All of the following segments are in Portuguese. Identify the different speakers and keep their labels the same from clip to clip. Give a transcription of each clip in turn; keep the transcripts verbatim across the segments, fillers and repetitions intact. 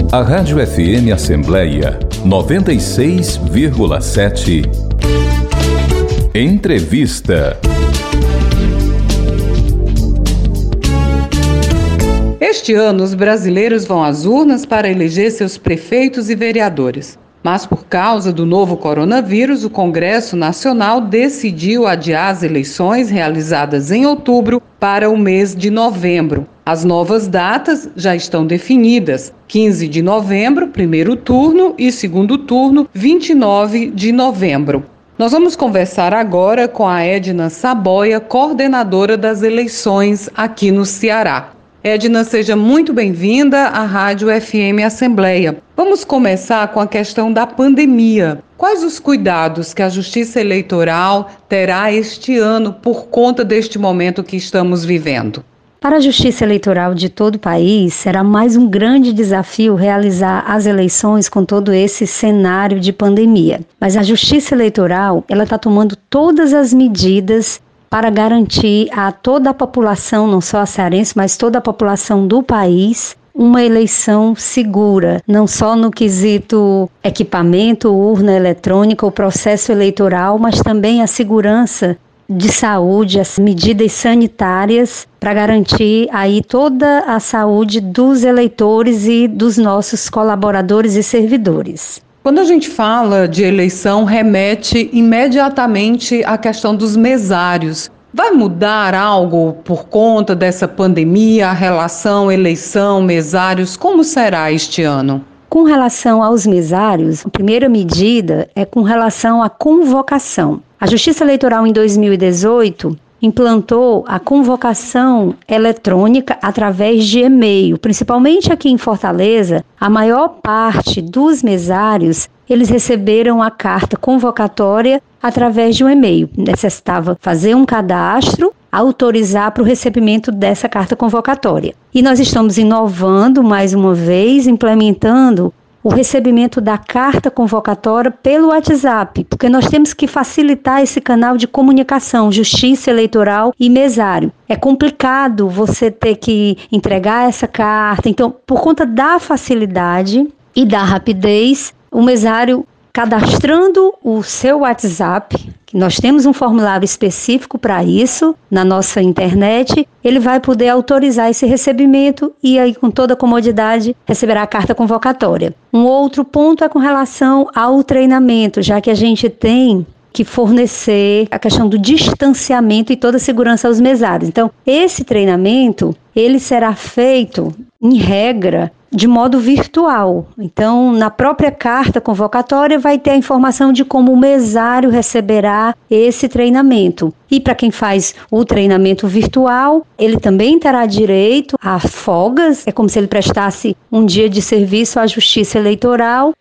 Speaker 1: A Rádio F M Assembleia noventa e seis vírgula sete. Entrevista.
Speaker 2: Este ano, os brasileiros vão às urnas para eleger seus prefeitos e vereadores. Mas, por causa do novo coronavírus, o Congresso Nacional decidiu adiar as eleições realizadas em outubro para o mês de novembro. As novas datas já estão definidas: quinze de novembro, primeiro turno, e segundo turno, vinte e nove de novembro. Nós vamos conversar agora com a Edna Saboia, coordenadora das eleições aqui no Ceará. Edna, seja muito bem-vinda à Rádio F M Assembleia. Vamos começar com a questão da pandemia. Quais os cuidados que a Justiça Eleitoral terá este ano por conta deste momento que estamos vivendo?
Speaker 3: Para a Justiça Eleitoral de todo o país, será mais um grande desafio realizar as eleições com todo esse cenário de pandemia. Mas a Justiça Eleitoral, ela está tomando todas as medidas para garantir a toda a população, não só a cearense, mas toda a população do país, uma eleição segura, não só no quesito equipamento, urna eletrônica, o processo eleitoral, mas também a segurança de saúde, as medidas sanitárias para garantir aí toda a saúde dos eleitores e dos nossos colaboradores e servidores.
Speaker 2: Quando a gente fala de eleição, remete imediatamente à questão dos mesários. Vai mudar algo por conta dessa pandemia, a relação eleição-mesários? Como será este ano?
Speaker 3: Com relação aos mesários, a primeira medida é com relação à convocação. A Justiça Eleitoral, em dois mil e dezoito, implantou a convocação eletrônica através de e-mail. Principalmente aqui em Fortaleza, a maior parte dos mesários, eles receberam a carta convocatória através de um e-mail. Necessitava fazer um cadastro, autorizar para o recebimento dessa carta convocatória. E nós estamos inovando mais uma vez, implementando o recebimento da carta convocatória pelo WhatsApp, porque nós temos que facilitar esse canal de comunicação, Justiça Eleitoral e mesário. É complicado você ter que entregar essa carta, então, por conta da facilidade e da rapidez, o mesário cadastrando o seu WhatsApp, que nós temos um formulário específico para isso na nossa internet, ele vai poder autorizar esse recebimento e aí com toda a comodidade receberá a carta convocatória. Um outro ponto é com relação ao treinamento, já que a gente tem que fornecer a questão do distanciamento e toda a segurança aos mesários. Então, esse treinamento, ele será feito, em regra, de modo virtual. Então, na própria carta convocatória vai ter a informação de como o mesário receberá esse treinamento. E para quem faz o treinamento virtual, ele também terá direito a folgas, é como se ele prestasse um dia de serviço à Justiça Eleitoral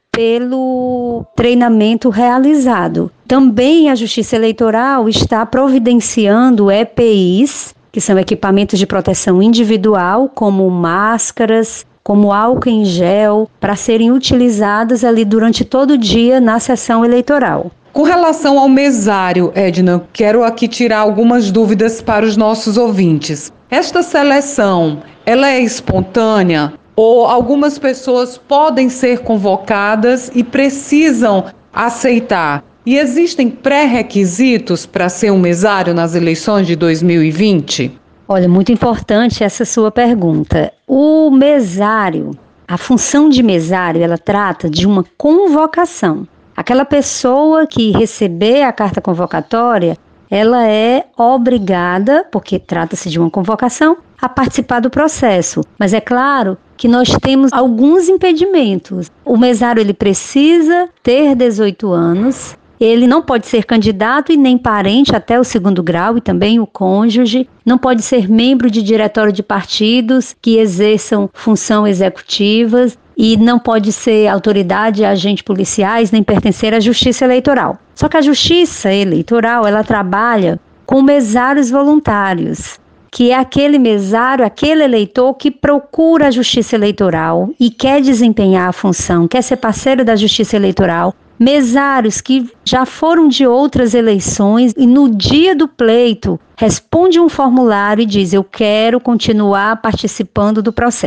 Speaker 3: pelo treinamento realizado. Também a Justiça Eleitoral está providenciando E P Is, que são equipamentos de proteção individual, como máscaras, como álcool em gel, para serem utilizadas ali durante todo o dia na sessão eleitoral.
Speaker 2: Com relação ao mesário, Edna, quero aqui tirar algumas dúvidas para os nossos ouvintes. Esta seleção, ela é espontânea ou algumas pessoas podem ser convocadas e precisam aceitar? E existem pré-requisitos para ser um mesário nas eleições de dois mil e vinte?
Speaker 3: Olha, muito importante essa sua pergunta. O mesário, a função de mesário, ela trata de uma convocação. Aquela pessoa que receber a carta convocatória, ela é obrigada, porque trata-se de uma convocação, a participar do processo. Mas é claro que nós temos alguns impedimentos. O mesário, ele precisa ter dezoito anos, ele não pode ser candidato e nem parente até o segundo grau e também o cônjuge, não pode ser membro de diretório de partidos que exerçam função executivas e não pode ser autoridade, agente policiais, nem pertencer à Justiça Eleitoral. Só que a Justiça Eleitoral, ela trabalha com mesários voluntários, que é aquele mesário, aquele eleitor que procura a Justiça Eleitoral e quer desempenhar a função, quer ser parceiro da Justiça Eleitoral. Mesários que já foram de outras eleições e no dia do pleito responde um formulário e diz: eu quero continuar participando do processo.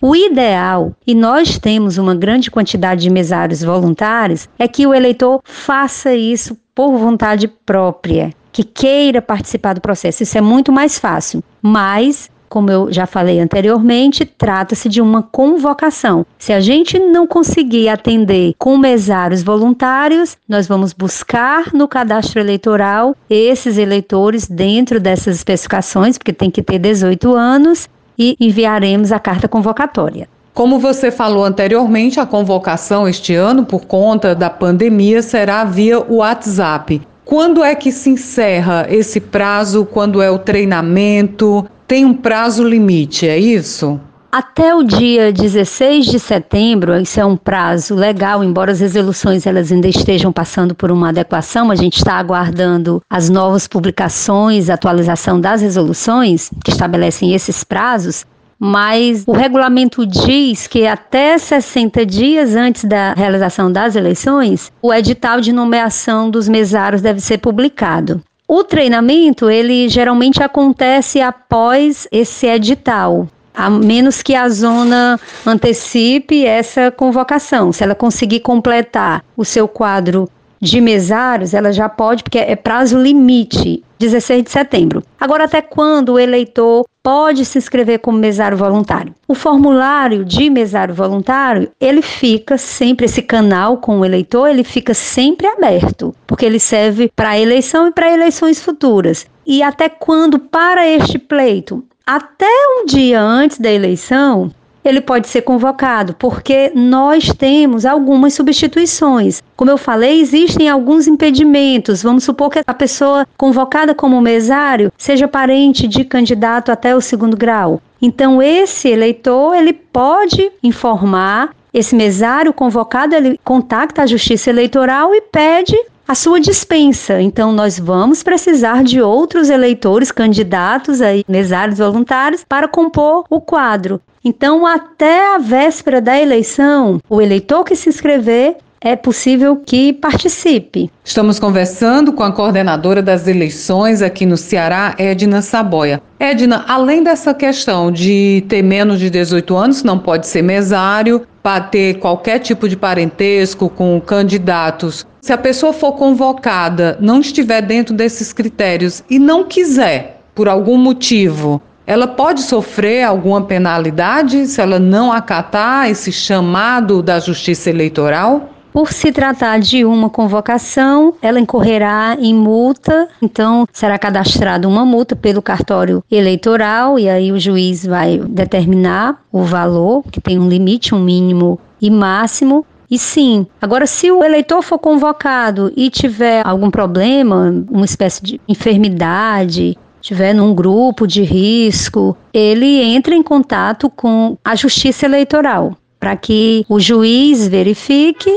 Speaker 3: O ideal, e nós temos uma grande quantidade de mesários voluntários, é que o eleitor faça isso por vontade própria, que queira participar do processo. Isso é muito mais fácil, mas, como eu já falei anteriormente, trata-se de uma convocação. Se a gente não conseguir atender com mesários voluntários, nós vamos buscar no cadastro eleitoral esses eleitores dentro dessas especificações, porque tem que ter dezoito anos, e enviaremos a carta convocatória.
Speaker 2: Como você falou anteriormente, a convocação este ano, por conta da pandemia, será via WhatsApp. Quando é que se encerra esse prazo? Quando é o treinamento? Tem um prazo limite, é isso?
Speaker 3: Até o dia dezesseis de setembro, isso é um prazo legal, embora as resoluções elas ainda estejam passando por uma adequação, a gente está aguardando as novas publicações, a atualização das resoluções que estabelecem esses prazos, mas o regulamento diz que até sessenta dias antes da realização das eleições, o edital de nomeação dos mesários deve ser publicado. O treinamento, ele geralmente acontece após esse edital, a menos que a zona antecipe essa convocação. Se ela conseguir completar o seu quadro de mesários, ela já pode, porque é prazo limite, dezesseis de setembro. Agora, até quando o eleitor pode se inscrever como mesário voluntário? O formulário de mesário voluntário, ele fica sempre, esse canal com o eleitor, ele fica sempre aberto, porque ele serve para a eleição e para eleições futuras. E até quando, para este pleito? Até um dia antes da eleição, ele pode ser convocado, porque nós temos algumas substituições. Como eu falei, existem alguns impedimentos. Vamos supor que a pessoa convocada como mesário seja parente de candidato até o segundo grau. Então, esse eleitor, ele pode informar, esse mesário convocado, ele contacta a Justiça Eleitoral e pede a sua dispensa. Então, nós vamos precisar de outros eleitores, candidatos, aí, mesários voluntários, para compor o quadro. Então, até a véspera da eleição, o eleitor que se inscrever, é possível que participe.
Speaker 2: Estamos conversando com a coordenadora das eleições aqui no Ceará, Edna Saboia. Edna, além dessa questão de ter menos de dezoito anos, não pode ser mesário, para ter qualquer tipo de parentesco com candidatos, se a pessoa for convocada, não estiver dentro desses critérios e não quiser, por algum motivo, ela pode sofrer alguma penalidade se ela não acatar esse chamado da Justiça Eleitoral?
Speaker 3: Por se tratar de uma convocação, ela incorrerá em multa, então será cadastrada uma multa pelo cartório eleitoral e aí o juiz vai determinar o valor, que tem um limite, um mínimo e máximo. E sim, agora se o eleitor for convocado e tiver algum problema, uma espécie de enfermidade, estiver num grupo de risco, ele entra em contato com a Justiça Eleitoral para que o juiz verifique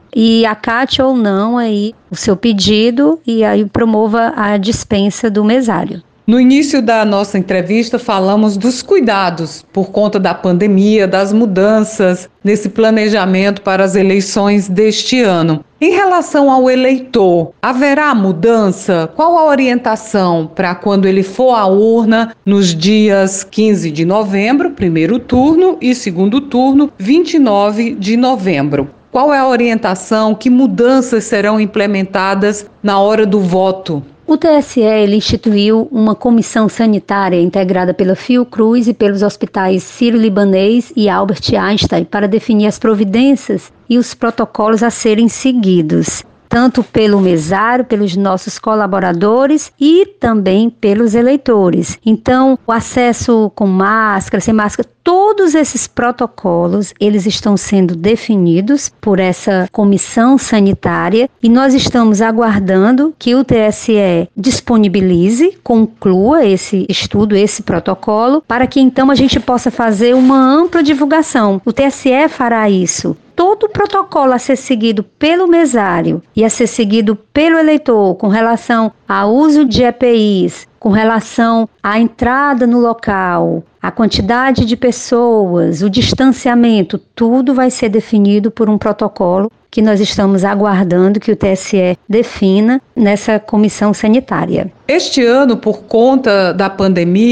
Speaker 3: e acate ou não aí o seu pedido e aí promova a dispensa do mesário.
Speaker 2: No início da nossa entrevista, falamos dos cuidados por conta da pandemia, das mudanças nesse planejamento para as eleições deste ano. Em relação ao eleitor, haverá mudança? Qual a orientação para quando ele for à urna nos dias quinze de novembro, primeiro turno, e segundo turno, vinte e nove de novembro? Qual é a orientação? Que mudanças serão implementadas na hora do voto?
Speaker 3: O T S E ele instituiu uma comissão sanitária integrada pela Fiocruz e pelos hospitais Sírio-Libanês e Albert Einstein para definir as providências e os protocolos a serem seguidos, tanto pelo mesário, pelos nossos colaboradores e também pelos eleitores. Então, o acesso com máscara, sem máscara, todos esses protocolos, eles estão sendo definidos por essa comissão sanitária e nós estamos aguardando que o T S E disponibilize, conclua esse estudo, esse protocolo, para que então a gente possa fazer uma ampla divulgação. O T S E fará isso. Todo o protocolo a ser seguido pelo mesário e a ser seguido pelo eleitor com relação ao uso de E P Is, com relação à entrada no local, a quantidade de pessoas, o distanciamento, tudo vai ser definido por um protocolo que nós estamos aguardando que o T S E defina nessa comissão sanitária.
Speaker 2: Este ano, por conta da pandemia,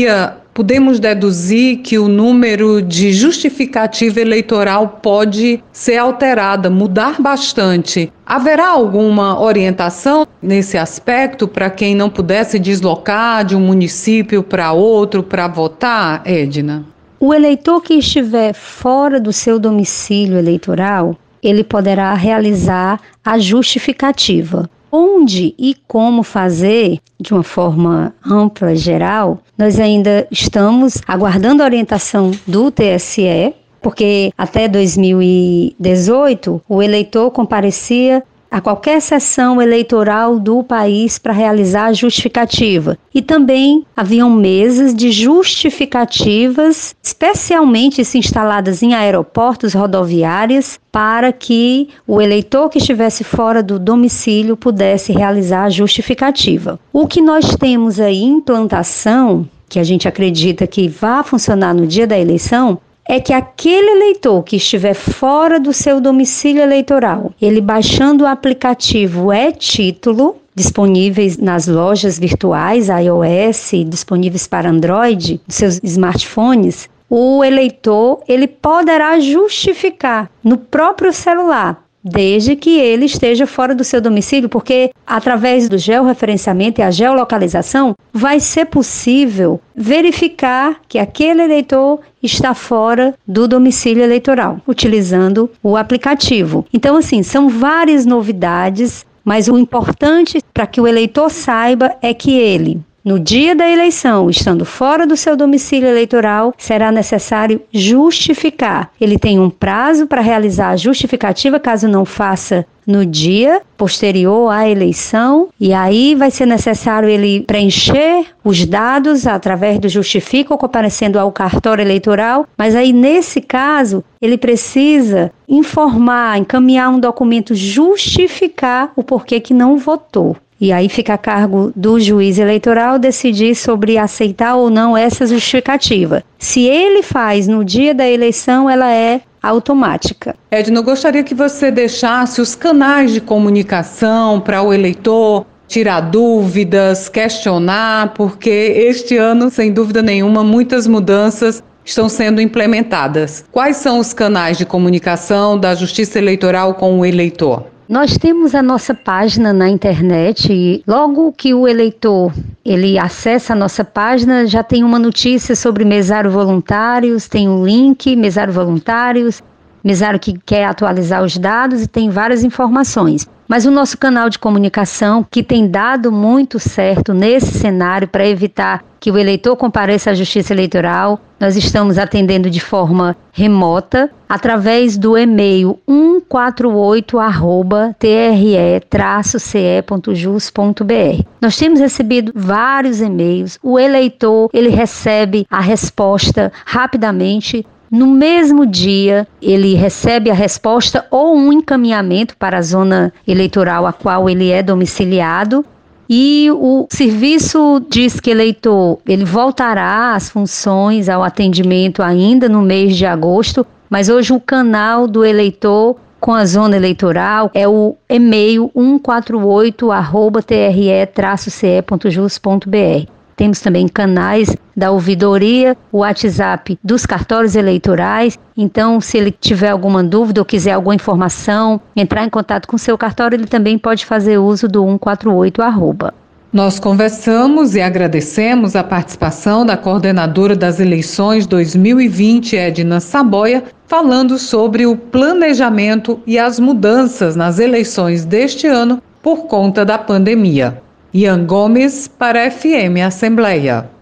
Speaker 2: podemos deduzir que o número de justificativa eleitoral pode ser alterada, mudar bastante. Haverá alguma orientação nesse aspecto para quem não pudesse deslocar de um município para outro para votar, Edna?
Speaker 3: O eleitor que estiver fora do seu domicílio eleitoral, ele poderá realizar a justificativa. Onde e como fazer, de uma forma ampla, geral, nós ainda estamos aguardando a orientação do T S E, porque até dois mil e dezoito o eleitor comparecia a qualquer sessão eleitoral do país para realizar a justificativa. E também haviam mesas de justificativas, especialmente se instaladas em aeroportos, rodoviárias, para que o eleitor que estivesse fora do domicílio pudesse realizar a justificativa. O que nós temos aí em implantação, que a gente acredita que vai funcionar no dia da eleição, é que aquele eleitor que estiver fora do seu domicílio eleitoral, ele baixando o aplicativo e-Título, disponíveis nas lojas virtuais iOS, disponíveis para Android, dos seus smartphones, o eleitor ele poderá justificar no próprio celular, desde que ele esteja fora do seu domicílio, porque através do georreferenciamento e a geolocalização vai ser possível verificar que aquele eleitor está fora do domicílio eleitoral, utilizando o aplicativo. Então, assim, são várias novidades, mas o importante para que o eleitor saiba é que ele, no dia da eleição, estando fora do seu domicílio eleitoral, será necessário justificar. Ele tem um prazo para realizar a justificativa, caso não faça no dia posterior à eleição, e aí vai ser necessário ele preencher os dados através do Justifica ou comparecendo ao cartório eleitoral, mas aí nesse caso ele precisa informar, encaminhar um documento, justificar o porquê que não votou. E aí fica a cargo do juiz eleitoral decidir sobre aceitar ou não essa justificativa. Se ele faz no dia da eleição, ela é automática.
Speaker 2: Edna, eu gostaria que você deixasse os canais de comunicação para o eleitor tirar dúvidas, questionar, porque este ano, sem dúvida nenhuma, muitas mudanças estão sendo implementadas. Quais são os canais de comunicação da Justiça Eleitoral com o eleitor?
Speaker 3: Nós temos a nossa página na internet e logo que o eleitor ele acessa a nossa página, já tem uma notícia sobre mesário voluntários, tem um link, mesário voluntários, mesário que quer atualizar os dados e tem várias informações. Mas o nosso canal de comunicação, que tem dado muito certo nesse cenário para evitar que o eleitor compareça à Justiça Eleitoral, nós estamos atendendo de forma remota, através do e-mail cento e quarenta e oito arroba t r e traço c e ponto jus ponto b r. Nós temos recebido vários e-mails, o eleitor ele recebe a resposta rapidamente. No mesmo dia, ele recebe a resposta ou um encaminhamento para a zona eleitoral a qual ele é domiciliado. E o serviço Disque Eleitor, ele voltará às funções, ao atendimento ainda no mês de agosto, mas hoje o canal do eleitor com a zona eleitoral é o e-mail cento e quarenta e oito arroba t r e traço c e ponto jus ponto b r. Temos também canais da ouvidoria, o WhatsApp dos cartórios eleitorais. Então, se ele tiver alguma dúvida ou quiser alguma informação, entrar em contato com o seu cartório, ele também pode fazer uso do cento e quarenta e oito arroba.
Speaker 2: Nós conversamos e agradecemos a participação da coordenadora das eleições dois mil e vinte, Edna Saboia, falando sobre o planejamento e as mudanças nas eleições deste ano por conta da pandemia. Ian Gomes para a F M Assembleia.